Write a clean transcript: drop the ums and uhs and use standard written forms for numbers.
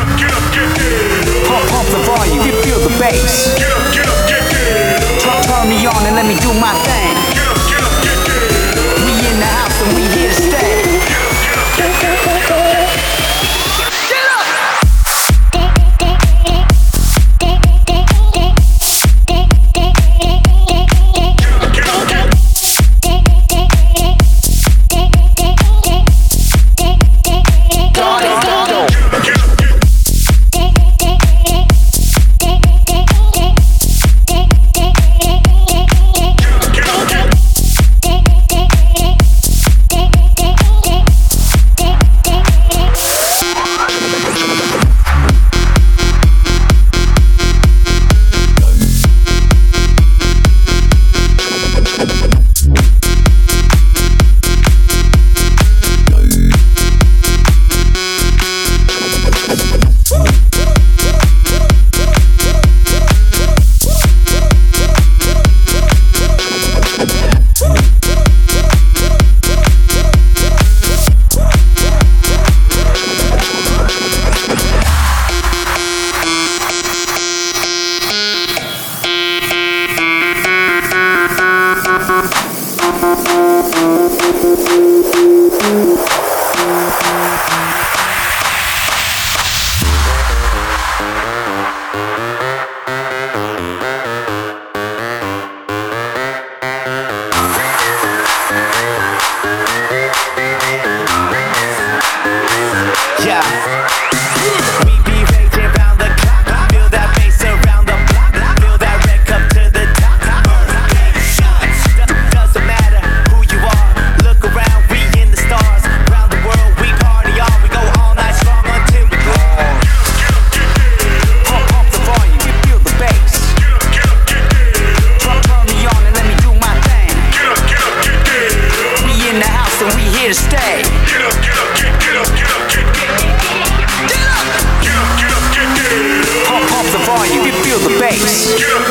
Pump the volume, you feel the bass. Turn me on and let me do my thing. We in the house and we here to stay. Here to stay. Get up, get up, get up, get up, get up. Get up. Get up, get up, get up. Pump the volume, you feel the bass. Get up.